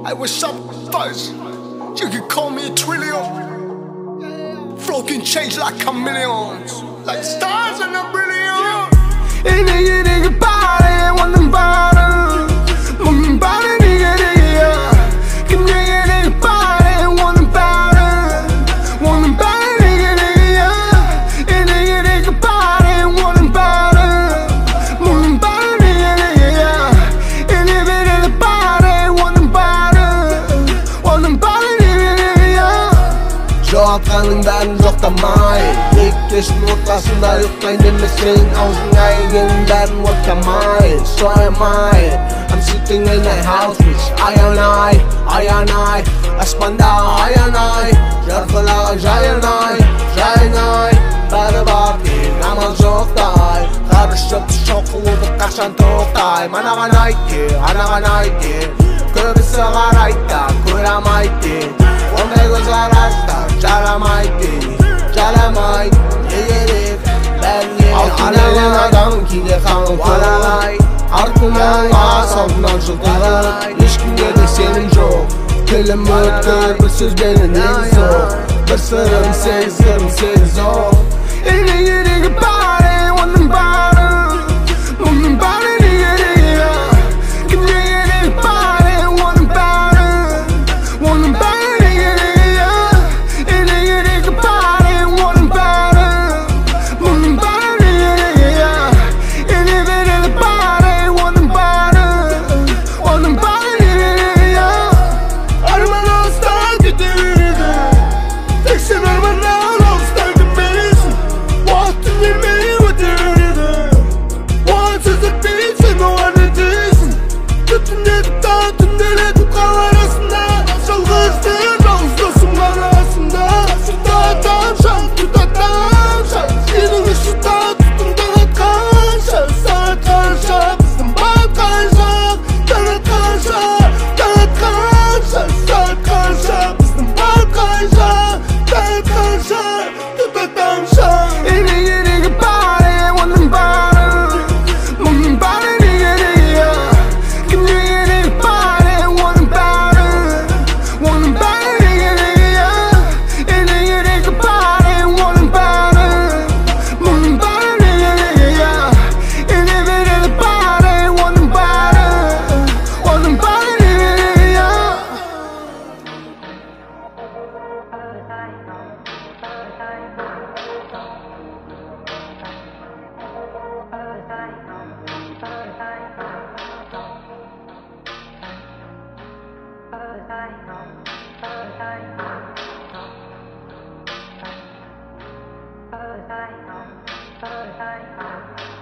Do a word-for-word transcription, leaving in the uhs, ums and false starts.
I wish up fuzz. You can call me a trillion. Flow can change like chameleons, like stars in a brilliant. In a nigga body, want them bottom. Moving body, nigga, nigga. Can nigga, nigga body, want them bottom. Want them body, nigga, nigga. In a nigga body, want them bottom. Moving body, nigga, nigga. In a nigga body, want them bottom. Want them body, nigga, nigga. Жоғалтқаның бәрін жоқтамай, ек кештің ортасында ұйықтайын демесең аузыңа егенің бәрін оттамай. So am I, I'm sitting in a house bitch. Аянай, аянай, аспанда аянай, жарқылаған жайынай, жайынай. Бәрі бар тек амал жоқтай, қарышып шоқылуды қашан тоқтай. Манаған айтты, анаған айтты, көбісі қарайды, көремайды. Ондай көз арасында жарамайды, жарамайды. Не керек бәріне алайын адам кейде қаңып қарай. Артынан асабынан жылтырай, ешкімге де сенім жоқ. Тілім өткір, бір сөзбені негіз жоқ. Бір сырым сезгім сегіз жоқ. Ені керегі бары, оның бары. Мұның бары не керегі. Кімге керегі бары, оның бары. Оның бары не керегі. Ені керегі бары, оның бары. Мұның бары не керегі. Ені керегі бары, оның бары. Оның бары не керегі. Арман алыстан кете береді. Тек сен арманнан алыстан кемейсің. Уақыттың емей өте береді. Уақытсыздық дейін сен оған не дейсің. Түтіндетіп та түнделетіп қал арасында. Жалғыздың жалғыз досым арасында. Сырта тамша, тұта тамша. Сенің үшін та тұтымда атқанша. Сағат қанша, біздің батқан шақ. Таң атқанша, таң атқанша. Сағат қанша, біздің батқан шақ. Таң атқанша, тұта тамша. Ені керегі бары, оның бары. Мұның бары не керегі. Кімге керегі бары, оның бары. Оның бары не керегі. Ені керегі бары, оның бары. Мұның бары не керегі. Ені керегі бары, оның бары. Оның бары не керегі. Bye.